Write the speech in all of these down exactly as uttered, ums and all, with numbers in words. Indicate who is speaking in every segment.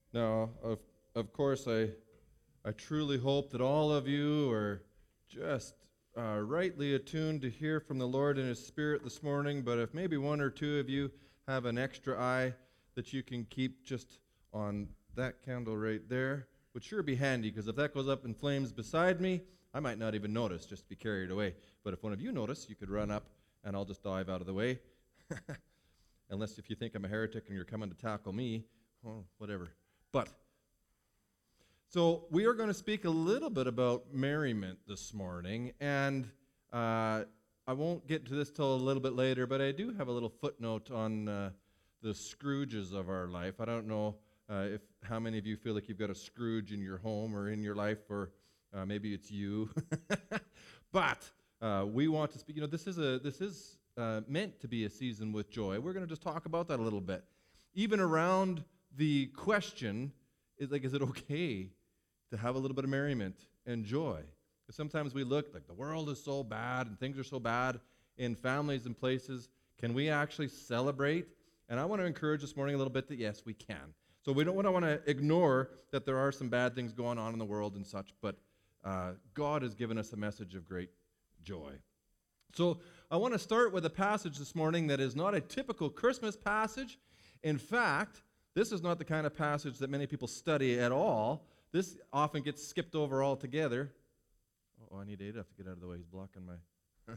Speaker 1: Now, of, of course, I, I truly hope that all of you are just uh, rightly attuned to hear from the Lord in His Spirit this morning, but if maybe one or two of you have an extra eye that you can keep just on that candle right there, would sure be handy, because if that goes up in flames beside me, I might not even notice, just be carried away. But if one of you notice, you could run up, and I'll just dive out of the way. Unless if you think I'm a heretic and you're coming to tackle me, well, whatever. But, so we are going to speak a little bit about merriment this morning, and uh, I won't get to this till a little bit later, but I do have a little footnote on uh, the Scrooges of our life. I don't know uh, if how many of you feel like you've got a Scrooge in your home or in your life, or uh, maybe it's you. But uh, we want to speak. You know, this is a this is uh, meant to be a season with joy. We're going to just talk about that a little bit, even around the question is like, is it okay to have a little bit of merriment and joy? Because sometimes we look like the world is so bad and things are so bad in families and places. Can we actually celebrate? And I want to encourage this morning a little bit that yes, we can. So we don't want to want to ignore that there are some bad things going on in the world and such, but uh, God has given us a message of great joy. So I want to start with a passage this morning that is not a typical Christmas passage. In fact, this is not the kind of passage that many people study at all. This often gets skipped over altogether. Oh, I need Adolf to get out of the way. He's blocking my...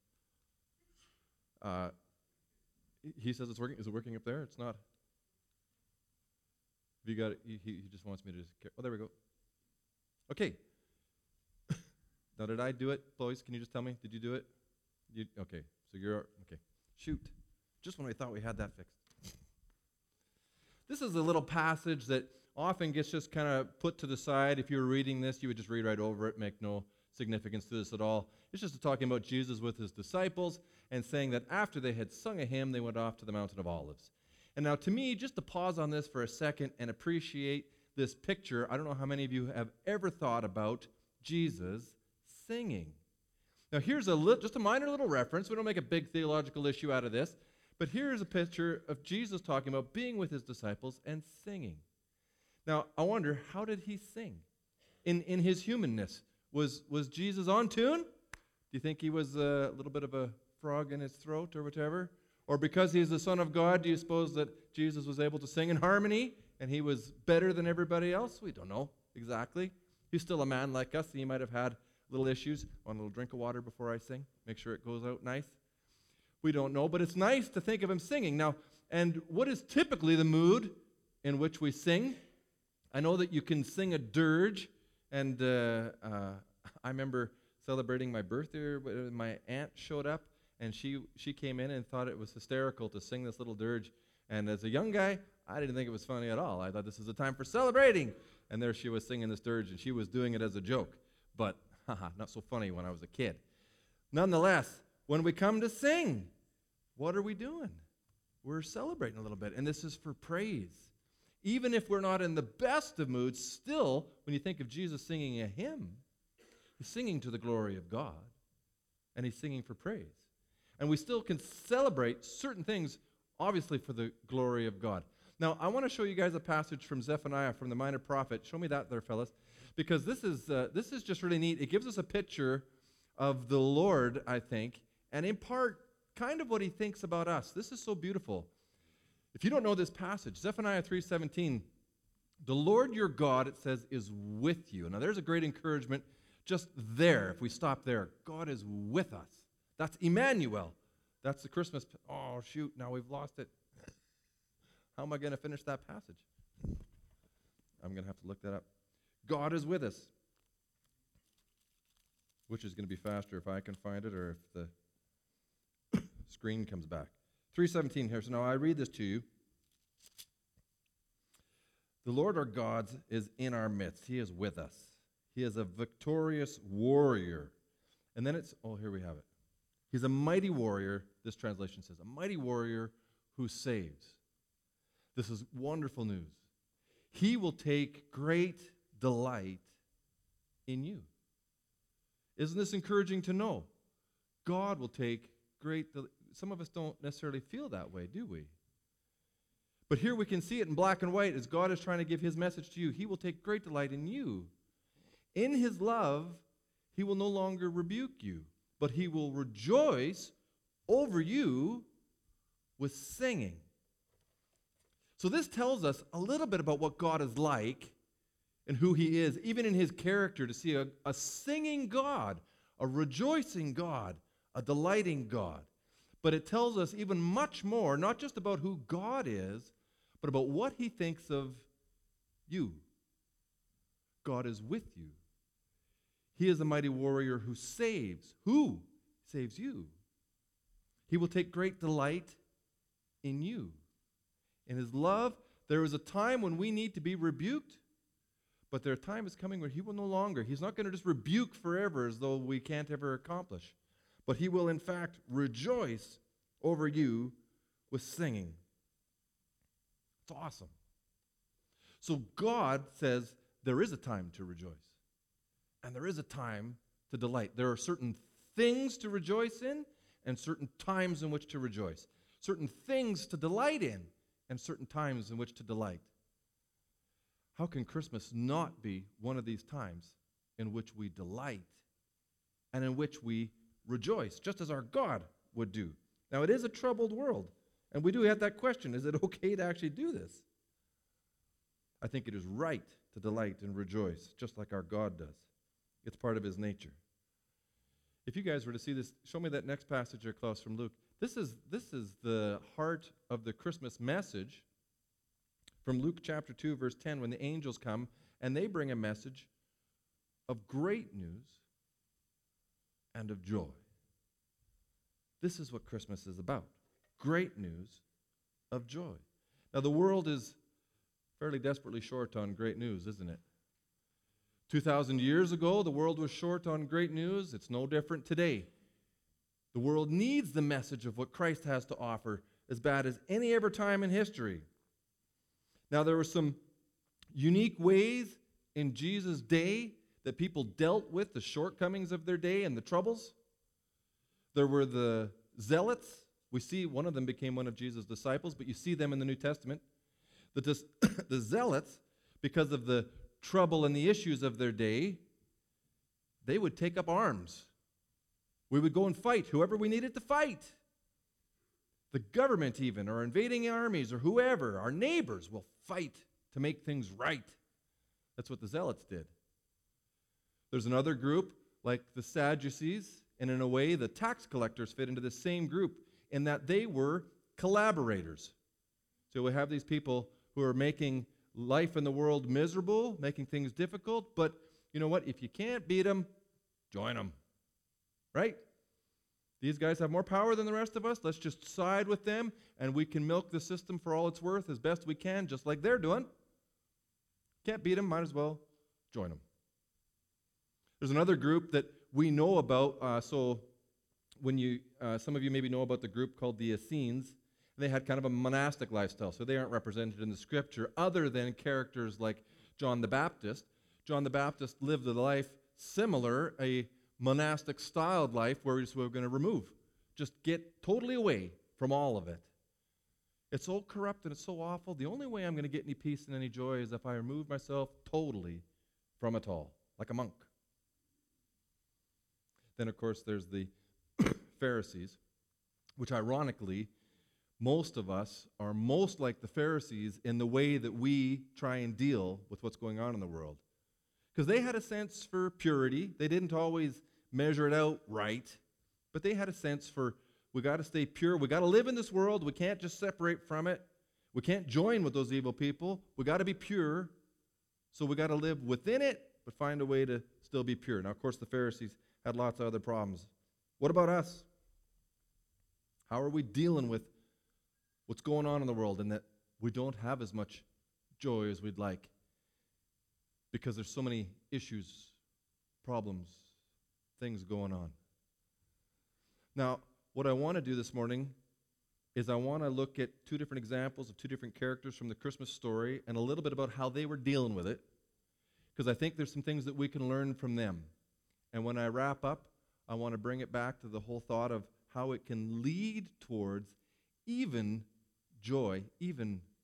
Speaker 1: uh, he says it's working. Is it working up there? It's not. Have you got it? He, he just wants me to just... Oh, there we go. Okay. Now, did I do it? Boys, can you just tell me? Did you do it? You, okay. So you're... Okay. Shoot. Just when I thought we had that fixed. This is a little passage that often gets just kind of put to the side. If you were reading this, you would just read right over it, make no significance to this at all. It's just talking about Jesus with his disciples and saying that after they had sung a hymn, they went off to the Mountain of Olives. And now to me, just to pause on this for a second and appreciate this picture, I don't know how many of you have ever thought about Jesus singing. Now here's a li- just a minor little reference. We don't make a big theological issue out of this. But here is a picture of Jesus talking about being with his disciples and singing. Now, I wonder, how did he sing? In in his humanness, was, was Jesus on tune? Do you think he was a little bit of a frog in his throat or whatever? Or because he's the Son of God, do you suppose that Jesus was able to sing in harmony and he was better than everybody else? We don't know exactly. He's still a man like us, and he might have had little issues. Want a little drink of water before I sing? Make sure it goes out nice. We don't know, but it's nice to think of him singing. Now, and what is typically the mood in which we sing? I know that you can sing a dirge, and uh, uh, I remember celebrating my birthday when my aunt showed up, and she, she came in and thought it was hysterical to sing this little dirge. And as a young guy, I didn't think it was funny at all. I thought this is a time for celebrating. And there she was singing this dirge, and she was doing it as a joke. But, haha, not so funny when I was a kid. Nonetheless, when we come to sing, what are we doing? We're celebrating a little bit, and this is for praise. Even if we're not in the best of moods, still, when you think of Jesus singing a hymn, he's singing to the glory of God, and he's singing for praise. And we still can celebrate certain things, obviously, for the glory of God. Now, I want to show you guys a passage from Zephaniah, from the Minor Prophet. Show me that there, fellas, because this is uh, this is just really neat. It gives us a picture of the Lord, I think, and in part, kind of what he thinks about us. This is so beautiful. If you don't know this passage, Zephaniah three seventeen, the Lord your God, it says, is with you. Now there's a great encouragement just there, if we stop there. God is with us. That's Emmanuel. That's the Christmas. Oh, shoot, now we've lost it. How am I going to finish that passage? I'm going to have to look that up. God is with us. Which is going to be faster, if I can find it or if the screen comes back. three seventeen here. So now I read this to you. The Lord our God is in our midst. He is with us. He is a victorious warrior. And then it's, oh, here we have it. He's a mighty warrior, this translation says, a mighty warrior who saves. This is wonderful news. He will take great delight in you. Isn't this encouraging to know? God will take great delight. Some of us don't necessarily feel that way, do we? But here we can see it in black and white as God is trying to give his message to you. He will take great delight in you. In his love, he will no longer rebuke you, but he will rejoice over you with singing. So this tells us a little bit about what God is like and who he is, even in his character, to see a, a singing God, a rejoicing God, a delighting God. But it tells us even much more, not just about who God is, but about what he thinks of you. God is with you. He is a mighty warrior who saves. Who saves you? He will take great delight in you. In his love, there is a time when we need to be rebuked, but their time is coming where he will no longer. He's not going to just rebuke forever as though we can't ever accomplish. But he will, in fact, rejoice over you with singing. It's awesome. So God says there is a time to rejoice. And there is a time to delight. There are certain things to rejoice in and certain times in which to rejoice. Certain things to delight in and certain times in which to delight. How can Christmas not be one of these times in which we delight and in which we rejoice, just as our God would do? Now, it is a troubled world, and we do have that question, is it okay to actually do this? I think it is right to delight and rejoice, just like our God does. It's part of his nature. If you guys were to see this, show me that next passage there, Klaus, from Luke. This is, this is the heart of the Christmas message from Luke chapter two, verse ten, when the angels come, and they bring a message of great news and of joy. This is what Christmas is about. Great news of joy. Now, the world is fairly desperately short on great news, isn't it? two thousand years ago, the world was short on great news. It's no different today. The world needs the message of what Christ has to offer as bad as any ever time in history. Now, there were some unique ways in Jesus' day that people dealt with the shortcomings of their day and the troubles. There were the zealots. We see one of them became one of Jesus' disciples, but you see them in the New Testament. The, dis- the zealots, because of the trouble and the issues of their day, they would take up arms. We would go and fight whoever we needed to fight. The government even, or invading armies, or whoever, our neighbors will fight to make things right. That's what the zealots did. There's another group, like the Sadducees, and in a way, the tax collectors fit into the same group in that they were collaborators. So we have these people who are making life in the world miserable, making things difficult, but you know what? If you can't beat them, join them. Right? These guys have more power than the rest of us. Let's just side with them, and we can milk the system for all it's worth as best we can, just like they're doing. Can't beat them, might as well join them. There's another group that we know about. Uh, so when you, uh, some of you maybe know about the group called the Essenes. They had kind of a monastic lifestyle, so they aren't represented in the scripture other than characters like John the Baptist. John the Baptist lived a life similar, a monastic styled life where we we're going to remove, just get totally away from all of it. It's so corrupt and it's so awful. The only way I'm going to get any peace and any joy is if I remove myself totally from it all, like a monk. Then, of course, there's the Pharisees, which ironically, most of us are most like the Pharisees in the way that we try and deal with what's going on in the world. Because they had a sense for purity. They didn't always measure it out right, but they had a sense for, we got to stay pure. We got to live in this world. We can't just separate from it. We can't join with those evil people. We got to be pure. So we got to live within it, but find a way to still be pure. Now, of course, the Pharisees had lots of other problems. What about us? How are we dealing with what's going on in the world and that we don't have as much joy as we'd like because there's so many issues, problems, things going on? Now, what I want to do this morning is I want to look at two different examples of two different characters from the Christmas story and a little bit about how they were dealing with it, because I think there's some things that we can learn from them. And when I wrap up, I want to bring it back to the whole thought of how it can lead towards even joy, even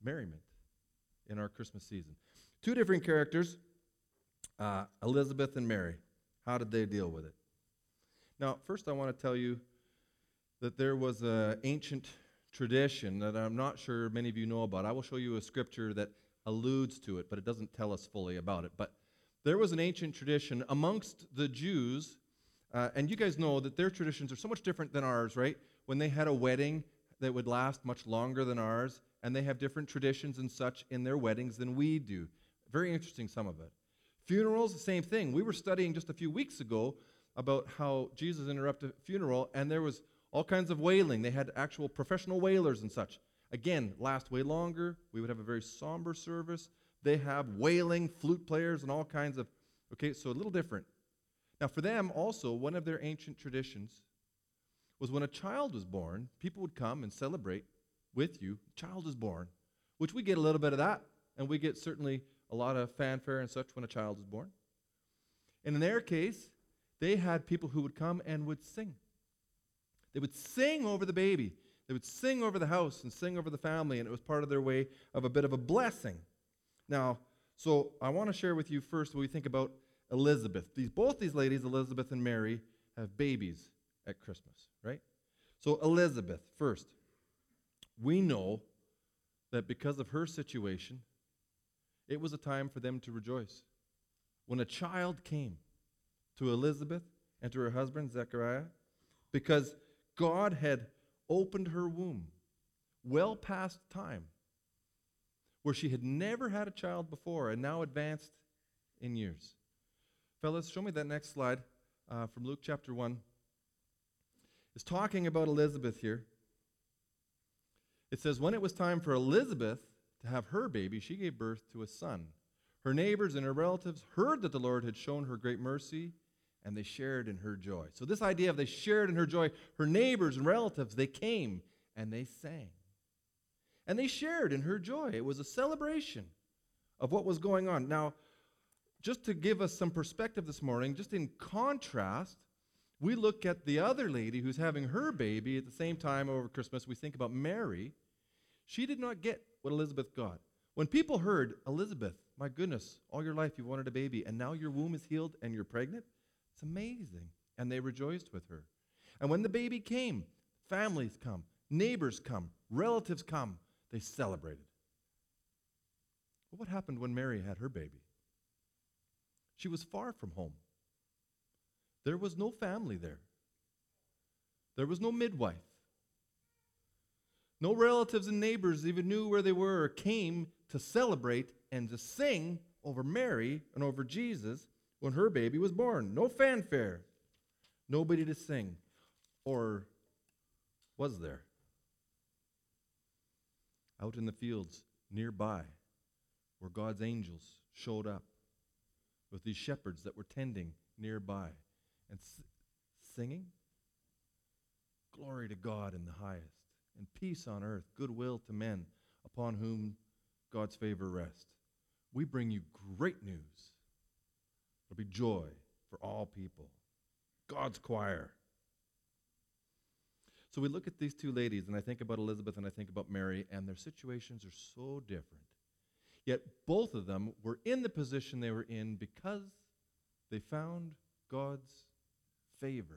Speaker 1: merriment in our Christmas season. Two different characters, uh, Elizabeth and Mary. How did they deal with it? Now, first I want to tell you that there was an ancient tradition that I'm not sure many of you know about. I will show you a scripture that alludes to it, but it doesn't tell us fully about it. But there was an ancient tradition amongst the Jews, uh, and you guys know that their traditions are so much different than ours, right? When they had a wedding that would last much longer than ours, and they have different traditions and such in their weddings than we do. Very interesting, some of it. Funerals, the same thing. We were studying just a few weeks ago about how Jesus interrupted a funeral, and there was all kinds of wailing. They had actual professional wailers and such. Again, last way longer. We would have a very somber service. They have wailing, flute players, and all kinds of, okay, so a little different. Now, for them also, one of their ancient traditions was when a child was born, people would come and celebrate with you. Child is born, which we get a little bit of that, and we get certainly a lot of fanfare and such when a child is born. And in their case, they had people who would come and would sing. They would sing over the baby. They would sing over the house and sing over the family, and it was part of their way of a bit of a blessing. Now, so I want to share with you first what we think about Elizabeth. These, both these ladies, Elizabeth and Mary, have babies at Christmas, right? So Elizabeth, first, we know that because of her situation, it was a time for them to rejoice. When a child came to Elizabeth and to her husband, Zechariah, because God had opened her womb well past time, where she had never had a child before and now advanced in years. Fellas, show me that next slide uh, from Luke chapter one. It's talking about Elizabeth here. It says, when it was time for Elizabeth to have her baby, she gave birth to a son. Her neighbors and her relatives heard that the Lord had shown her great mercy, and they shared in her joy. So this idea of they shared in her joy, her neighbors and relatives, they came and they sang. And they shared in her joy. It was a celebration of what was going on. Now, just to give us some perspective this morning, just in contrast, we look at the other lady who's having her baby at the same time over Christmas. We think about Mary. She did not get what Elizabeth got. When people heard, Elizabeth, my goodness, all your life you wanted a baby, and now your womb is healed and you're pregnant, it's amazing. And they rejoiced with her. And when the baby came, families come, neighbors come, relatives come, they celebrated. But what happened when Mary had her baby? She was far from home. There was no family there. There was no midwife. No relatives and neighbors even knew where they were or came to celebrate and to sing over Mary and over Jesus when her baby was born. No fanfare. Nobody to sing. Or was there? Out in the fields nearby where God's angels showed up with these shepherds that were tending nearby and s- singing, glory to God in the highest, and peace on earth, goodwill to men upon whom God's favor rests. We bring you great news. There'll be joy for all people. God's choir. So we look at these two ladies, and I think about Elizabeth and I think about Mary, and their situations are so different. Yet both of them were in the position they were in because they found God's favor.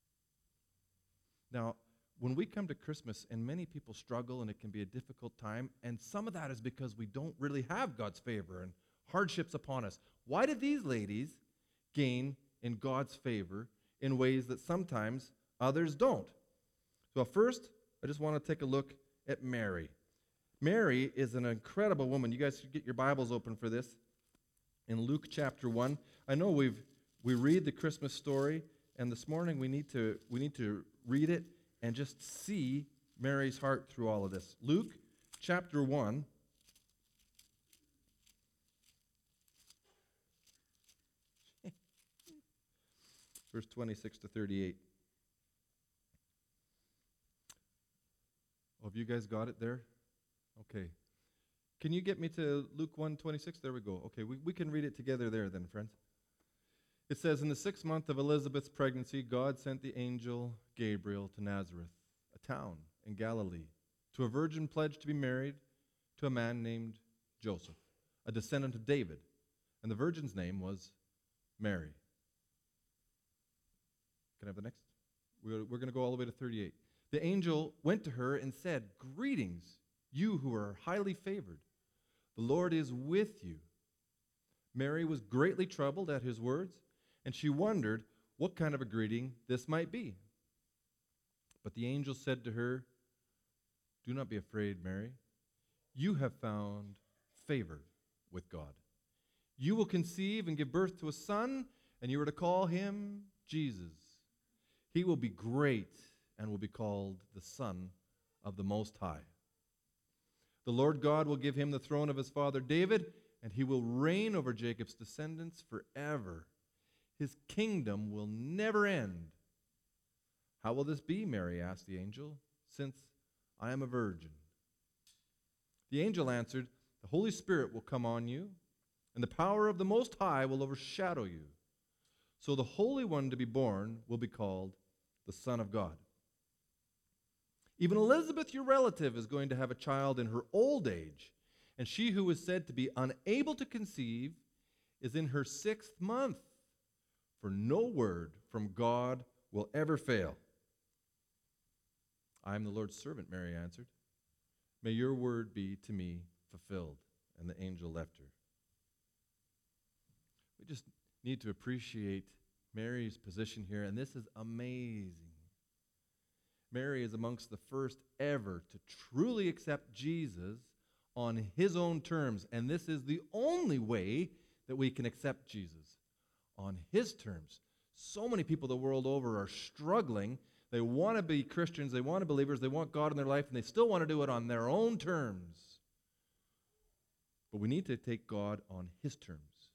Speaker 1: Now, when we come to Christmas, and many people struggle, and it can be a difficult time, and some of that is because we don't really have God's favor and hardships upon us. Why did these ladies gain in God's favor in ways that sometimes others don't? So first, I just want to take a look at Mary. Mary is an incredible woman. You guys should get your Bibles open for this. In Luke chapter one, I know we've we read the Christmas story, and this morning we need to we need to read it and just see Mary's heart through all of this. Luke chapter one. Verse twenty-six to thirty-eight. Oh, have you guys got it there? Okay. Can you get me to Luke one twenty-six? There we go. Okay, we, we can read it together there then, friends. It says, in the sixth month of Elizabeth's pregnancy, God sent the angel Gabriel to Nazareth, a town in Galilee, to a virgin pledged to be married to a man named Joseph, a descendant of David, and the virgin's name was Mary. Can I have the next? We're, we're going to go all the way to thirty-eight. The angel went to her and said, "Greetings, you who are highly favored. The Lord is with you." Mary was greatly troubled at his words, and she wondered what kind of a greeting this might be. But the angel said to her, "Do not be afraid, Mary. You have found favor with God. You will conceive and give birth to a son, and you are to call him Jesus. He will be great and will be called the Son of the Most High. The Lord God will give him the throne of his father David, and he will reign over Jacob's descendants forever. His kingdom will never end." "How will this be?" Mary asked the angel, "since I am a virgin?" The angel answered, "The Holy Spirit will come on you, and the power of the Most High will overshadow you. So the Holy One to be born will be called the Son of God. Even Elizabeth, your relative, is going to have a child in her old age, and she who was said to be unable to conceive is in her sixth month, for no word from God will ever fail." "I am the Lord's servant," Mary answered. "May your word be to me fulfilled." And the angel left her. We just need to appreciate Mary's position here, and this is amazing. Mary is amongst the first ever to truly accept Jesus on his own terms, and this is the only way that we can accept Jesus, on his terms. So many people the world over are struggling. They want to be Christians, they want to be believers, they want God in their life, and they still want to do it on their own terms. But we need to take God on his terms.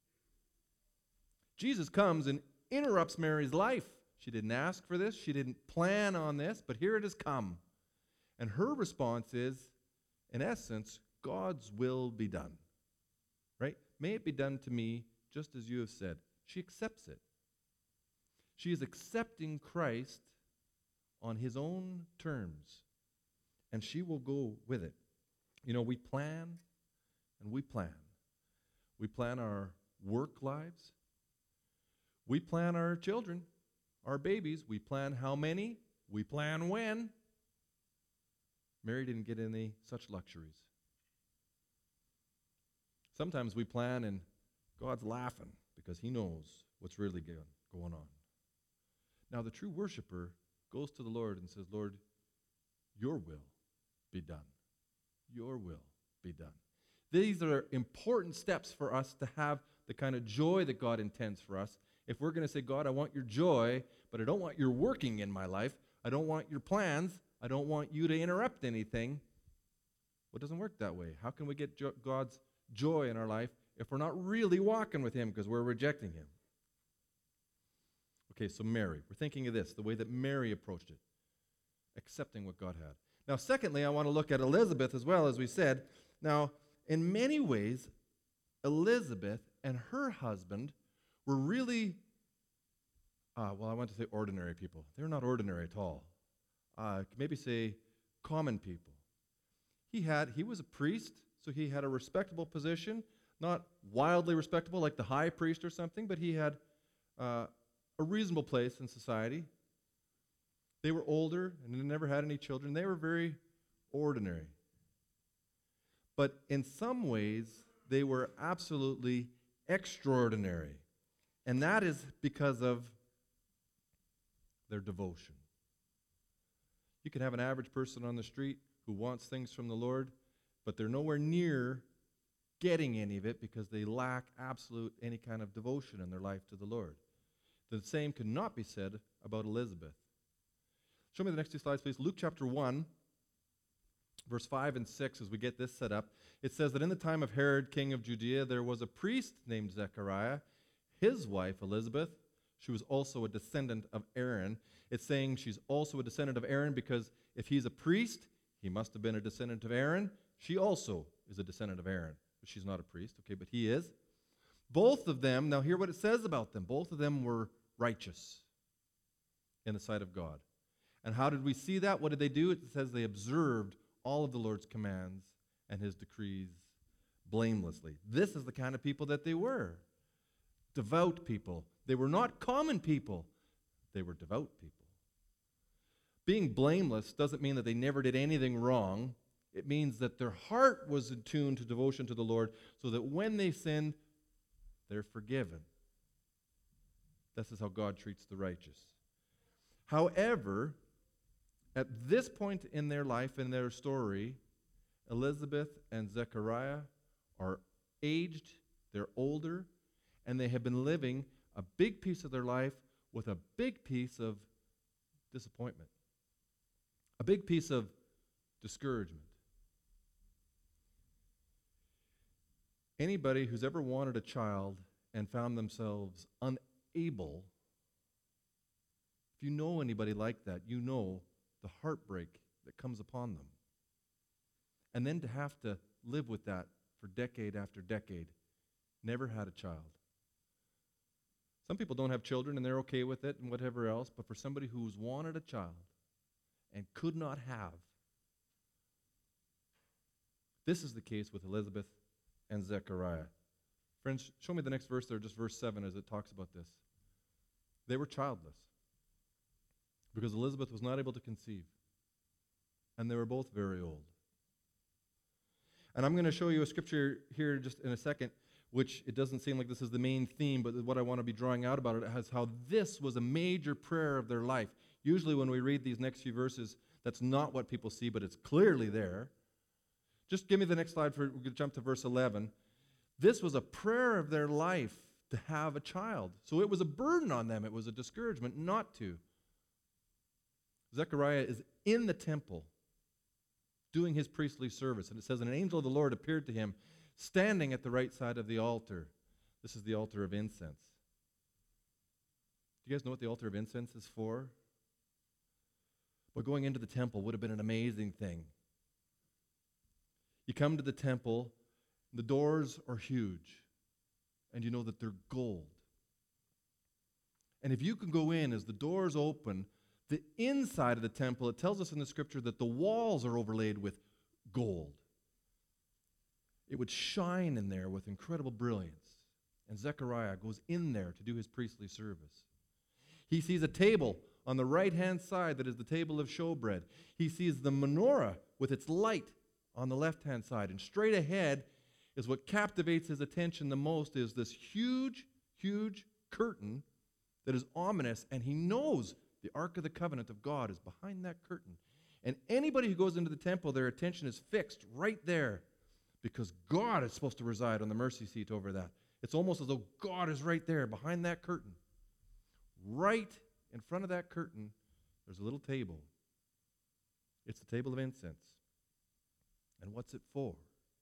Speaker 1: Jesus comes and interrupts Mary's life. She didn't ask for this, she didn't plan on this, but here it has come. And her response is, in essence, God's will be done. Right? May it be done to me just as you have said. She accepts it. She is accepting Christ on his own terms, and she will go with it. You know, we plan and we plan. We plan our work lives. We plan our children, our babies. We plan how many. We plan when. Mary didn't get any such luxuries. Sometimes we plan and God's laughing because he knows what's really going on. Now, the true worshiper goes to the Lord and says, "Lord, your will be done. Your will be done." These are important steps for us to have the kind of joy that God intends for us. If we're going to say, "God, I want your joy, but I don't want your working in my life. I don't want your plans. I don't want you to interrupt anything." Well, it doesn't work that way. How can we get jo- God's joy in our life if we're not really walking with him because we're rejecting him? Okay, so Mary. We're thinking of this, the way that Mary approached it, accepting what God had. Now, secondly, I want to look at Elizabeth as well, as we said. Now, in many ways, Elizabeth and her husband were really, uh, well, I want to say ordinary people. They're not ordinary at all. Uh, maybe say common people. He had, he was a priest, so he had a respectable position, not wildly respectable like the high priest or something, but he had uh, a reasonable place in society. They were older and they never had any children. They were very ordinary. But in some ways, they were absolutely extraordinary. And that is because of their devotion. You can have an average person on the street who wants things from the Lord, but they're nowhere near getting any of it because they lack absolute any kind of devotion in their life to the Lord. The same could not be said about Elizabeth. Show me the next two slides, please. Luke chapter one, verse five and six, as we get this set up. It says that in the time of Herod, king of Judea, there was a priest named Zechariah. His wife, Elizabeth, she was also a descendant of Aaron. It's saying she's also a descendant of Aaron because if he's a priest, he must have been a descendant of Aaron. She also is a descendant of Aaron. But she's not a priest, okay, but he is. Both of them, now hear what it says about them. Both of them were righteous in the sight of God. And how did we see that? What did they do? It says they observed all of the Lord's commands and his decrees blamelessly. This is the kind of people that they were. Devout people. They were not common people. They were devout people. Being blameless doesn't mean that they never did anything wrong. It means that their heart was in tune to devotion to the Lord so that when they sinned, they're forgiven. This is how God treats the righteous. However, at this point in their life, in their story, Elizabeth and Zechariah are aged, they're older, and they have been living a big piece of their life with a big piece of disappointment, a big piece of discouragement. Anybody who's ever wanted a child and found themselves unable, if you know anybody like that, you know the heartbreak that comes upon them. And then to have to live with that for decade after decade, never had a child. Some people don't have children and they're okay with it and whatever else, but for somebody who's wanted a child and could not have, this is the case with Elizabeth and Zechariah. Friends, show me the next verse there, just verse seven as it talks about this. They were childless because Elizabeth was not able to conceive, and they were both very old. And I'm going to show you a scripture here just in a second, which it doesn't seem like this is the main theme, but what I want to be drawing out about it is how this was a major prayer of their life. Usually when we read these next few verses, that's not what people see, but it's clearly there. Just give me the next slide. For, we're going to jump to verse eleven. This was a prayer of their life to have a child. So it was a burden on them. It was a discouragement not to. Zechariah is in the temple doing his priestly service. And it says, an angel of the Lord appeared to him standing at the right side of the altar. This is the altar of incense. Do you guys know what the altar of incense is for? Well, going into the temple would have been an amazing thing. You come to the temple, the doors are huge, and you know that they're gold. And if you can go in as the doors open, the inside of the temple, it tells us in the scripture that the walls are overlaid with gold. It would shine in there with incredible brilliance. And Zechariah goes in there to do his priestly service. He sees a table on the right-hand side that is the table of showbread. He sees the menorah with its light on the left-hand side. And straight ahead is what captivates his attention the most is this huge, huge curtain that is ominous. And he knows the Ark of the Covenant of God is behind that curtain. And anybody who goes into the temple, their attention is fixed right there because God is supposed to reside on the mercy seat over that. It's almost as though God is right there behind that curtain. Right in front of that curtain, there's a little table. It's the table of incense. And what's it for?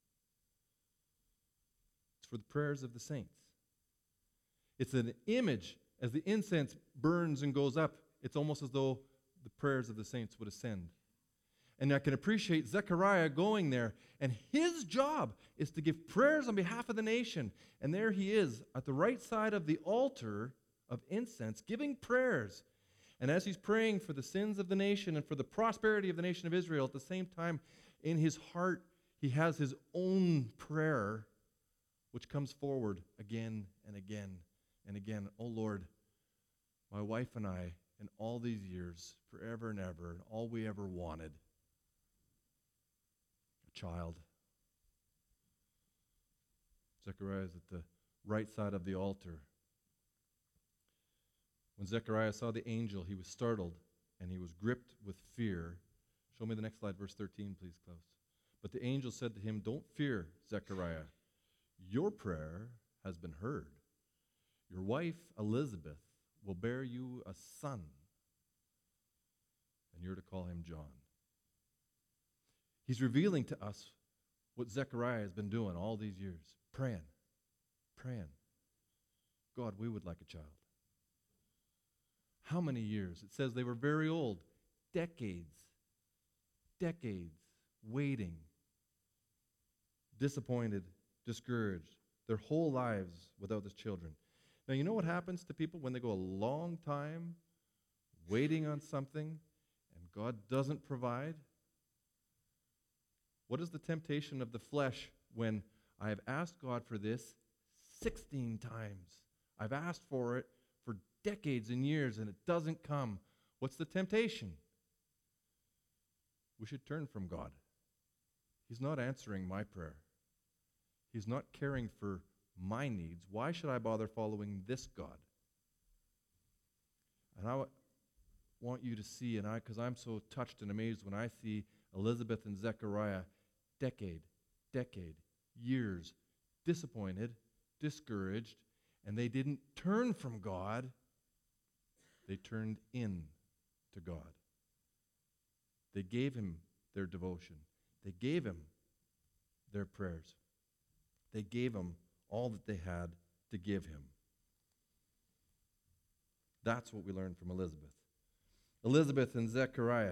Speaker 1: It's for the prayers of the saints. It's an image. As the incense burns and goes up, it's almost as though the prayers of the saints would ascend. And I can appreciate Zechariah going there, and his job is to give prayers on behalf of the nation. And there he is at the right side of the altar of incense, giving prayers. And as he's praying for the sins of the nation and for the prosperity of the nation of Israel, at the same time, in his heart, he has his own prayer, which comes forward again and again and again. Oh Lord, my wife and I, in all these years, forever and ever, and all we ever wanted, a child. Zechariah is at the right side of the altar. When Zechariah saw the angel, he was startled, and he was gripped with fear. Show me the next slide, verse thirteen, please, Klaus. But the angel said to him, "Don't fear, Zechariah. Your prayer has been heard. Your wife, Elizabeth, will bear you a son, and you're to call him John." He's revealing to us what Zechariah has been doing all these years, praying, praying. God, we would like a child. How many years? It says they were very old, decades, decades, waiting, disappointed, discouraged, their whole lives without these children. Now, you know what happens to people when they go a long time waiting on something and God doesn't provide? What is the temptation of the flesh when I have asked God for this sixteen times? I've asked for it for decades and years and it doesn't come. What's the temptation? We should turn from God. He's not answering my prayer. He's not caring for my needs. Why should I bother following this God? And I w- want you to see, and I, because I'm so touched and amazed when I see Elizabeth and Zechariah, decade, decade, years, disappointed, discouraged, and they didn't turn from God. They turned in to God. They gave him their devotion. They gave him their prayers. They gave him all that they had to give him. That's what we learn from Elizabeth. Elizabeth and Zechariah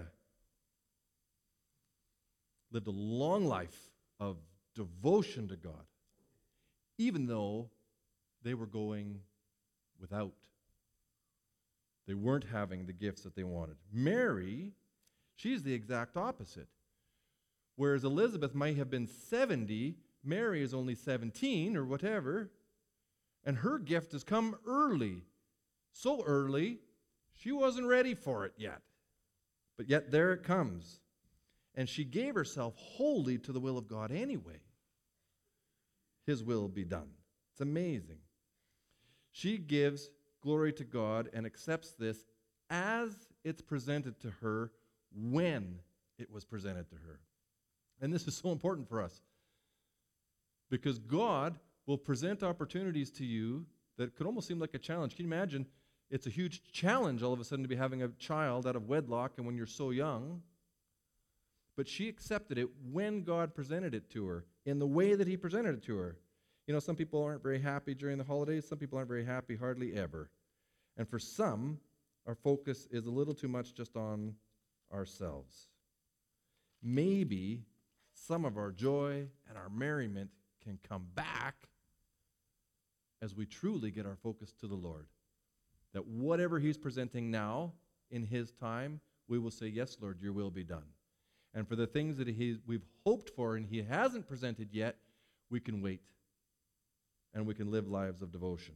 Speaker 1: lived a long life of devotion to God, even though they were going without. They weren't having the gifts that they wanted. Mary, she's the exact opposite. Whereas Elizabeth might have been seventy, Mary is only seventeen or whatever, and her gift has come early. So early, she wasn't ready for it yet. But yet there it comes. And she gave herself wholly to the will of God anyway. His will be done. It's amazing. She gives glory to God and accepts this as it's presented to her when it was presented to her. And this is so important for us because God will present opportunities to you that could almost seem like a challenge. Can you imagine? It's a huge challenge all of a sudden to be having a child out of wedlock and when you're so young. But she accepted it when God presented it to her, in the way that he presented it to her. You know, some people aren't very happy during the holidays. Some people aren't very happy hardly ever. And for some, our focus is a little too much just on ourselves. Maybe some of our joy and our merriment can come back as we truly get our focus to the Lord. That whatever he's presenting now in his time, we will say, yes, Lord, your will be done. And for the things that he, we've hoped for and he hasn't presented yet, we can wait. And we can live lives of devotion.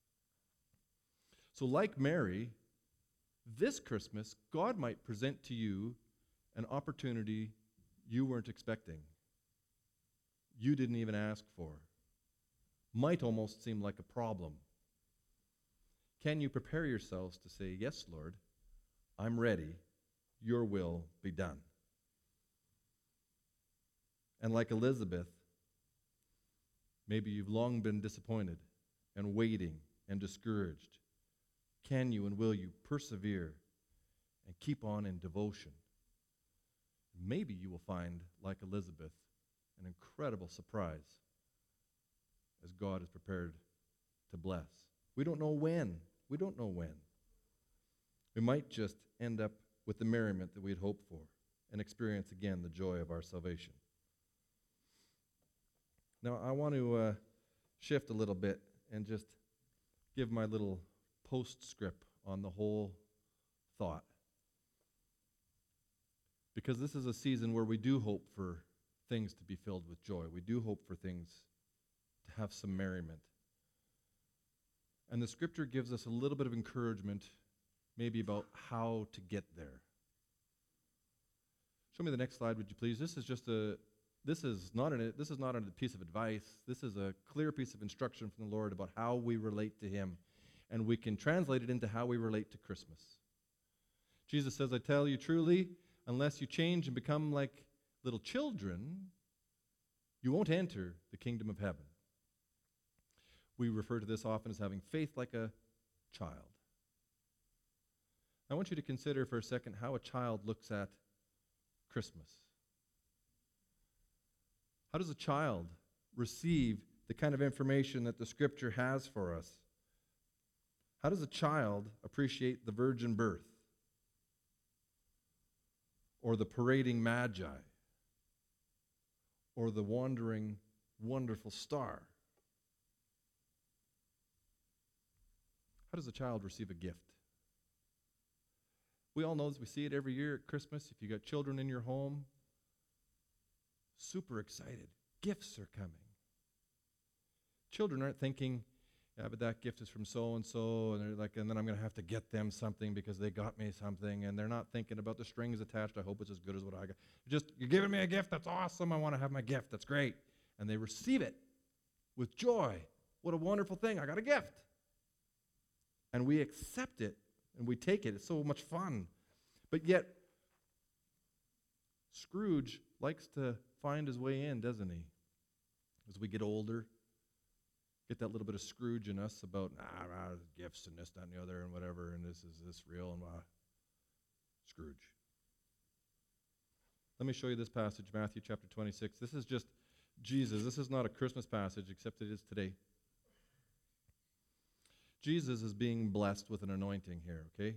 Speaker 1: So like Mary, this Christmas, God might present to you an opportunity you weren't expecting. You didn't even ask for. Might almost seem like a problem. Can you prepare yourselves to say, yes, Lord, I'm ready. Your will be done. And like Elizabeth, maybe you've long been disappointed and waiting and discouraged. Can you and will you persevere and keep on in devotion? Maybe you will find, like Elizabeth, an incredible surprise as God is prepared to bless. We don't know when. We don't know when. We might just end up with the merriment that we had hoped for and experience again the joy of our salvation. Now, I want to uh, shift a little bit and just give my little postscript on the whole thought. Because this is a season where we do hope for things to be filled with joy. We do hope for things to have some merriment. And the scripture gives us a little bit of encouragement, maybe about how to get there. Show me the next slide, would you please? This is just a This is not an, this is not a piece of advice. This is a clear piece of instruction from the Lord about how we relate to him. And we can translate it into how we relate to Christmas. Jesus says, I tell you truly, unless you change and become like little children, you won't enter the kingdom of heaven. We refer to this often as having faith like a child. I want you to consider for a second how a child looks at Christmas. How does a child receive the kind of information that the Scripture has for us? How does a child appreciate the virgin birth? Or the parading magi? Or the wandering, wonderful star? How does a child receive a gift? We all know this. We see it every year at Christmas. If you got children in your home, super excited. Gifts are coming. Children aren't thinking, yeah, but that gift is from so-and-so, and they're like, and then I'm going to have to get them something because they got me something, and they're not thinking about the strings attached. I hope it's as good as what I got. Just, you're giving me a gift, that's awesome, I want to have my gift, that's great. And they receive it with joy. What a wonderful thing, I got a gift. And we accept it, and we take it. It's so much fun. But yet, Scrooge likes to find his way in, doesn't he? As we get older, get that little bit of Scrooge in us about, nah, nah, gifts and this, that, and the other, and whatever, and this is this real, and uh, Scrooge. Let me show you this passage, Matthew chapter twenty-six. This is just Jesus. This is not a Christmas passage, except it is today. Jesus is being blessed with an anointing here, okay?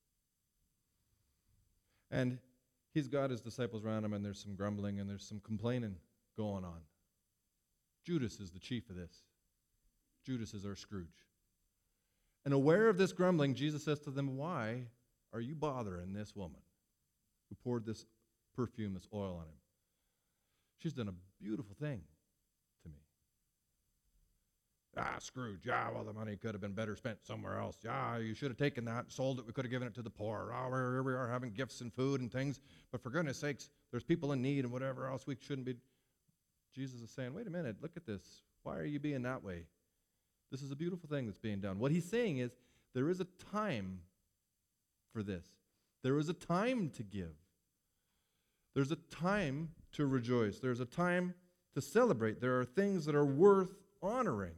Speaker 1: And he's got his disciples around him, and there's some grumbling, and there's some complaining going on. Judas is the chief of this. Judas is our Scrooge. And aware of this grumbling, Jesus says to them, why are you bothering this woman who poured this perfume, this oil on him? She's done a beautiful thing to me. Ah, Scrooge, yeah, well, the money could have been better spent somewhere else. Yeah, you should have taken that and sold it. We could have given it to the poor. Oh, here we are having gifts and food and things. But for goodness sakes, there's people in need and whatever else we shouldn't be. Jesus is saying, wait a minute, look at this. Why are you being that way? This is a beautiful thing that's being done. What he's saying is there is a time for this. There is a time to give. There's a time to rejoice. There's a time to celebrate. There are things that are worth honoring.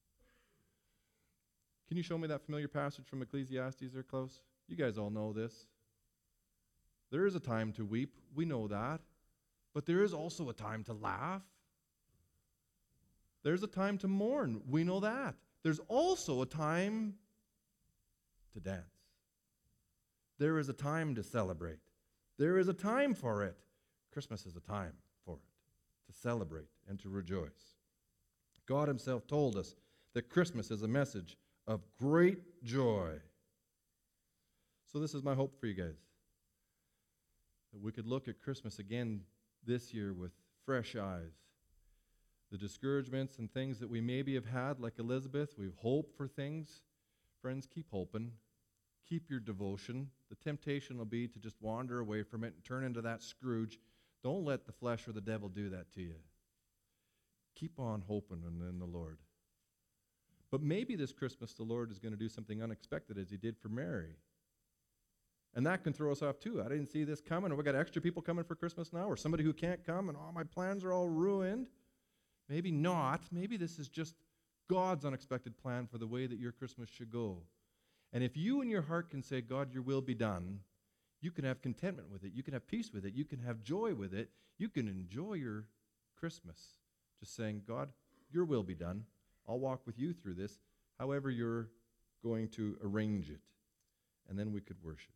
Speaker 1: Can you show me that familiar passage from Ecclesiastes there, close? You guys all know this. There is a time to weep. We know that. But there is also a time to laugh. There's a time to mourn. We know that. There's also a time to dance. There is a time to celebrate. There is a time for it. Christmas is a time for it, to celebrate and to rejoice. God himself told us that Christmas is a message of great joy. So this is my hope for you guys, that we could look at Christmas again this year with fresh eyes. The discouragements and things that we maybe have had, like Elizabeth, we've hoped for things. Friends, keep hoping. Keep your devotion. The temptation will be to just wander away from it and turn into that Scrooge. Don't let the flesh or the devil do that to you. Keep on hoping in the Lord. But maybe this Christmas the Lord is going to do something unexpected as he did for Mary. And that can throw us off too. I didn't see this coming. We got extra people coming for Christmas now, or somebody who can't come and all my plans are all ruined. Maybe not. Maybe this is just God's unexpected plan for the way that your Christmas should go. And if you in your heart can say, God, your will be done, you can have contentment with it. You can have peace with it. You can have joy with it. You can enjoy your Christmas. Just saying, God, your will be done. I'll walk with you through this, however you're going to arrange it. And then we could worship.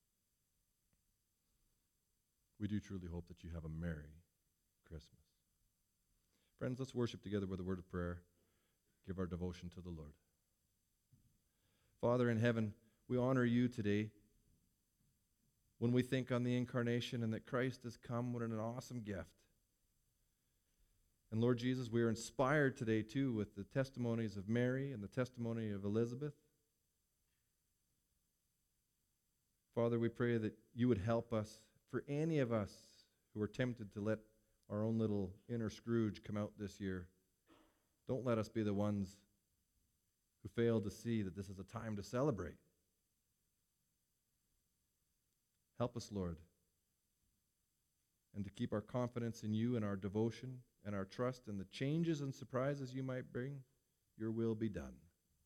Speaker 1: We do truly hope that you have a Merry Christmas. Friends, let's worship together with a word of prayer. Give our devotion to the Lord. Father in heaven, we honor you today when we think on the incarnation and that Christ has come. What an awesome gift. And Lord Jesus, we are inspired today too with the testimonies of Mary and the testimony of Elizabeth. Father, we pray that you would help us, for any of us who are tempted to let our own little inner Scrooge come out this year. Don't let us be the ones who fail to see that this is a time to celebrate. Help us, Lord, and to keep our confidence in you and our devotion and our trust in the changes and surprises you might bring. Your will be done.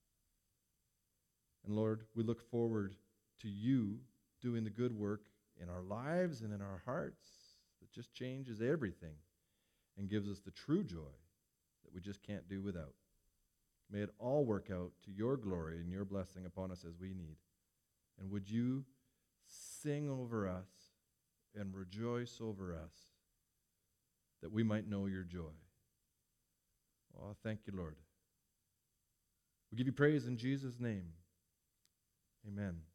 Speaker 1: And Lord, we look forward to you doing the good work in our lives and in our hearts that just changes everything and gives us the true joy that we just can't do without. May it all work out to your glory and your blessing upon us as we need. And would you sing over us and rejoice over us that we might know your joy. Oh, thank you, Lord. We give you praise in Jesus' name. Amen.